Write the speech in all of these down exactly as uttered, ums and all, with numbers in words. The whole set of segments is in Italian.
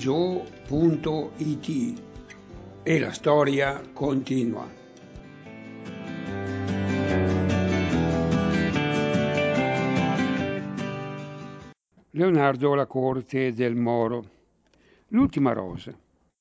gio punto it e la storia continua. Leonardo alla corte del Moro. L'ultima rosa.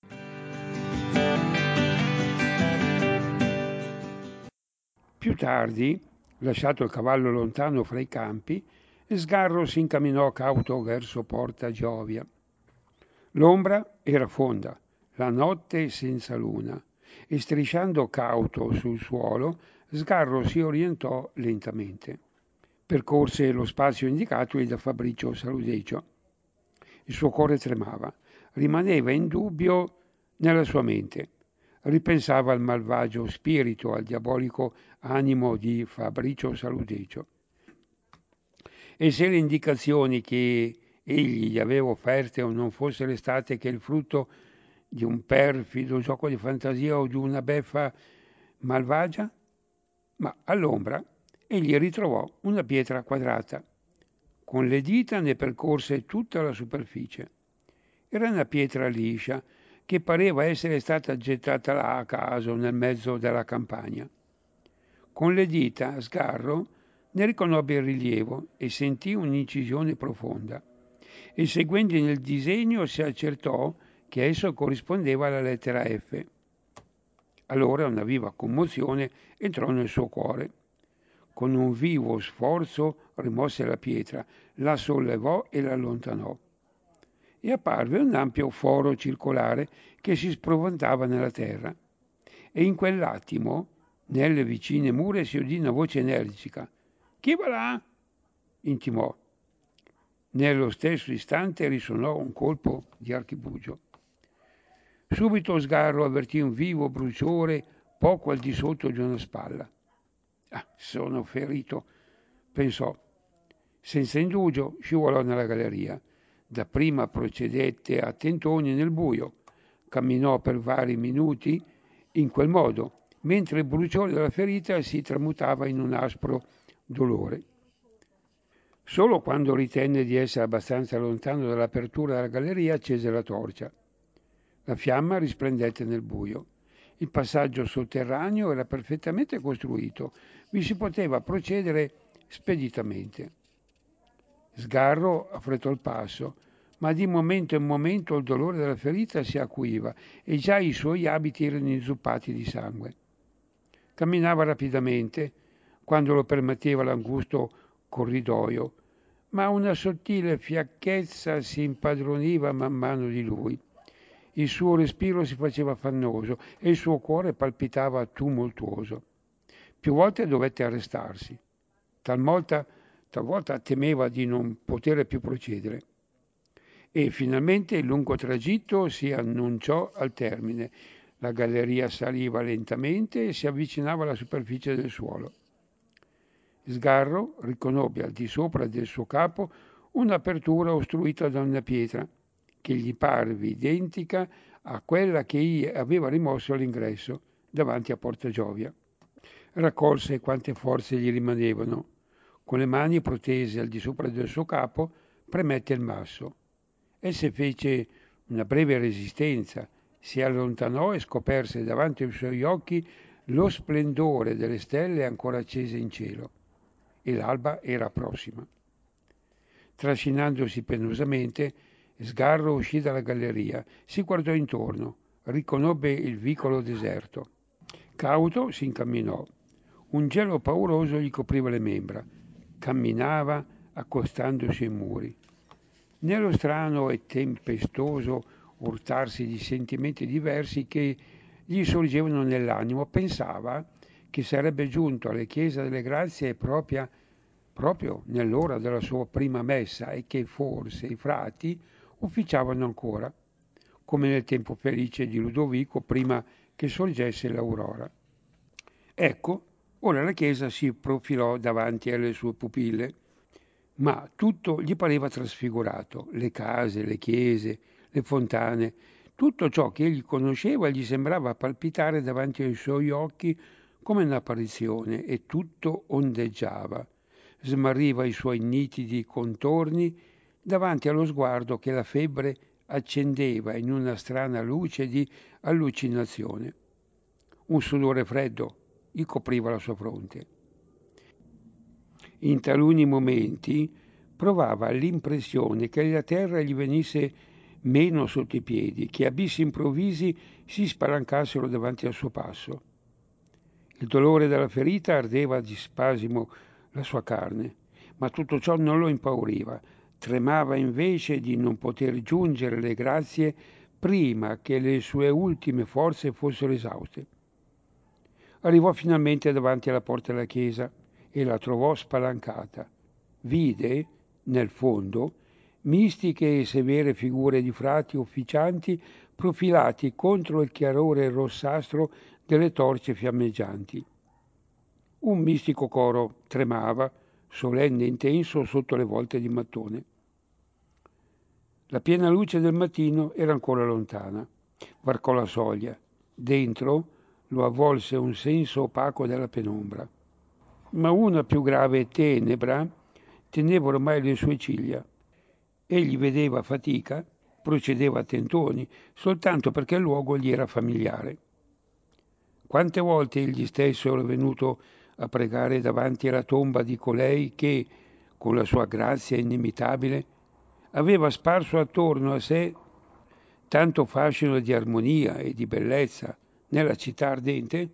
Più tardi, lasciato il cavallo lontano fra i campi, Sgarro si incamminò cauto verso Porta Giovia. L'ombra era fonda, la notte senza luna, e strisciando cauto sul suolo, Sgarro si orientò lentamente. Percorse lo spazio indicato da Fabricio Saludecio. Il suo cuore tremava, rimaneva in dubbio nella sua mente. Ripensava al malvagio spirito, al diabolico animo di Fabricio Saludecio. E se le indicazioni che egli gli aveva offerte non fossero state che il frutto di un perfido gioco di fantasia o di una beffa malvagia? Ma all'ombra egli ritrovò una pietra quadrata. Con le dita ne percorse tutta la superficie. Era una pietra liscia che pareva essere stata gettata là a caso nel mezzo della campagna. Con le dita, Sgarro ne riconobbe il rilievo e sentì un'incisione profonda. E seguendo nel disegno si accertò che esso corrispondeva alla lettera F. Allora una viva commozione entrò nel suo cuore. Con un vivo sforzo rimosse la pietra, la sollevò e la allontanò. E apparve un ampio foro circolare che si sprofondava nella terra. E in quell'attimo, nelle vicine mura si udì una voce energica. «Chi va là?» intimò. Nello stesso istante risuonò un colpo di archibugio. Subito Sgarro avvertì un vivo bruciore poco al di sotto di una spalla. «Ah, sono ferito», pensò. Senza indugio scivolò nella galleria. Dapprima procedette a tentoni nel buio. Camminò per vari minuti in quel modo, mentre il bruciore della ferita si tramutava in un aspro dolore. Solo quando ritenne di essere abbastanza lontano dall'apertura della galleria accese la torcia. La fiamma risplendette nel buio. Il passaggio sotterraneo era perfettamente costruito. Vi si poteva procedere speditamente. Sgarro affrettò il passo, ma di momento in momento il dolore della ferita si acuiva e già i suoi abiti erano inzuppati di sangue. Camminava rapidamente, quando lo permetteva l'angusto corridoio, ma una sottile fiacchezza si impadroniva man mano di lui. Il suo respiro si faceva affannoso e il suo cuore palpitava tumultuoso. Più volte dovette arrestarsi. Talvolta, talvolta temeva di non poter più procedere. E finalmente il lungo tragitto si annunciò al termine. La galleria saliva lentamente e si avvicinava alla superficie del suolo. Sgarro riconobbe al di sopra del suo capo un'apertura ostruita da una pietra, che gli parve identica a quella che egli aveva rimosso all'ingresso, davanti a Porta Giovia. Raccolse quante forze gli rimanevano. Con le mani protese al di sopra del suo capo, premette il masso. Esse fece una breve resistenza, si allontanò e scoperse davanti ai suoi occhi lo splendore delle stelle ancora accese in cielo. E l'alba era prossima. Trascinandosi penosamente, Sgarro uscì dalla galleria, si guardò intorno, riconobbe il vicolo deserto. Cauto si incamminò. Un gelo pauroso gli copriva le membra. Camminava accostandosi ai muri. Nello strano e tempestoso urtarsi di sentimenti diversi che gli sorgevano nell'animo, pensava che sarebbe giunto alle chiese delle grazie propria, proprio nell'ora della sua prima messa e che forse i frati ufficiavano ancora, come nel tempo felice di Ludovico prima che sorgesse l'aurora. Ecco, ora la chiesa si profilò davanti alle sue pupille, ma tutto gli pareva trasfigurato, le case, le chiese, le fontane, tutto ciò che egli conosceva gli sembrava palpitare davanti ai suoi occhi come un'apparizione e tutto ondeggiava, smarriva i suoi nitidi contorni davanti allo sguardo che la febbre accendeva in una strana luce di allucinazione. Un sudore freddo gli copriva la sua fronte. In taluni momenti provava l'impressione che la terra gli venisse meno sotto i piedi, che abissi improvvisi si spalancassero davanti al suo passo. Il dolore della ferita ardeva di spasimo la sua carne, ma tutto ciò non lo impauriva. Tremava invece di non poter giungere alle grazie prima che le sue ultime forze fossero esauste. Arrivò finalmente davanti alla porta della chiesa e la trovò spalancata. Vide, nel fondo, mistiche e severe figure di frati ufficianti profilati contro il chiarore rossastro delle torce fiammeggianti. Un mistico coro tremava, solenne e intenso, sotto le volte di mattone. La piena luce del mattino era ancora lontana. Varcò la soglia. Dentro lo avvolse un senso opaco della penombra. Ma una più grave tenebra teneva ormai le sue ciglia. Egli vedeva fatica, procedeva a tentoni, soltanto perché il luogo gli era familiare. Quante volte egli stesso era venuto a pregare davanti alla tomba di colei che, con la sua grazia inimitabile, aveva sparso attorno a sé tanto fascino di armonia e di bellezza nella città ardente?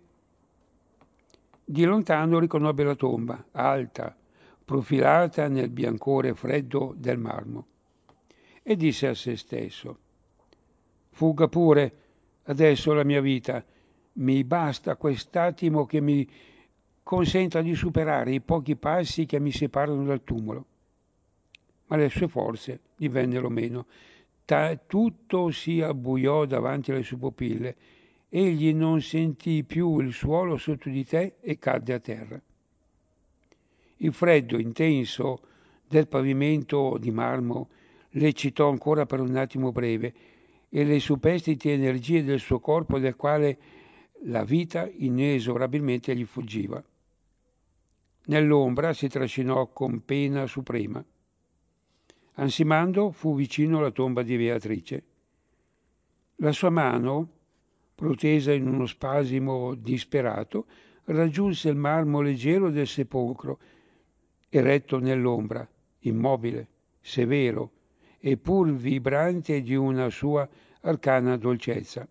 Di lontano riconobbe la tomba, alta, profilata nel biancore freddo del marmo, e disse a se stesso: «Fugga pure adesso la mia vita, mi basta quest'attimo che mi consenta di superare i pochi passi che mi separano dal tumulo». Ma le sue forze gli vennero meno. Ta- tutto si abbuiò davanti alle sue pupille. Egli non sentì più il suolo sotto di sé e cadde a terra. Il freddo intenso del pavimento di marmo le eccitò ancora per un attimo breve e le superstiti energie del suo corpo, del quale la vita inesorabilmente gli fuggiva. Nell'ombra si trascinò con pena suprema. Ansimando fu vicino alla tomba di Beatrice. La sua mano, protesa in uno spasimo disperato, raggiunse il marmo leggero del sepolcro, eretto nell'ombra, immobile, severo e pur vibrante di una sua arcana dolcezza.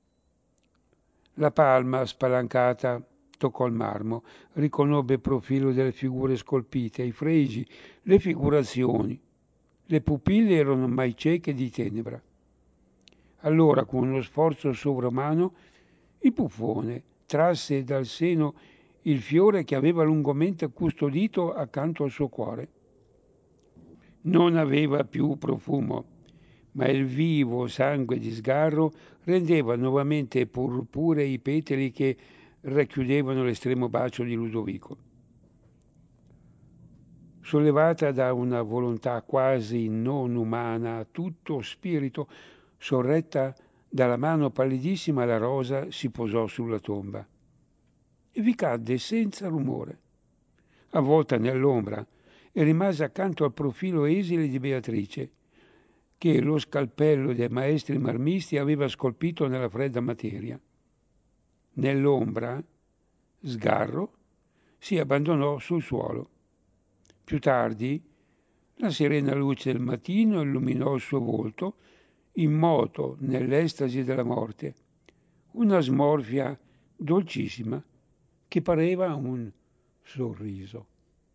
La palma spalancata toccò il marmo, riconobbe il profilo delle figure scolpite, i fregi, le figurazioni. Le pupille erano ormai cieche di tenebra. Allora, con uno sforzo sovrumano, il buffone trasse dal seno il fiore che aveva lungamente custodito accanto al suo cuore. Non aveva più profumo, ma il vivo sangue di sgarro rendeva nuovamente purpurei i petali che racchiudevano l'estremo bacio di Ludovico. Sollevata da una volontà quasi non umana, tutto spirito, sorretta dalla mano pallidissima, la rosa si posò sulla tomba e vi cadde senza rumore, avvolta nell'ombra, e rimase accanto al profilo esile di Beatrice, che lo scalpello dei maestri marmisti aveva scolpito nella fredda materia. Nell'ombra, sgarro, si abbandonò sul suolo. Più tardi, la serena luce del mattino illuminò il suo volto, immoto nell'estasi della morte, una smorfia dolcissima che pareva un sorriso.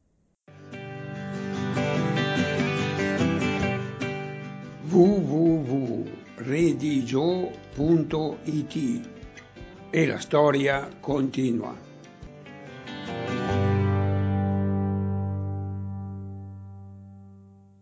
w w w punto redigio punto it E la storia continua.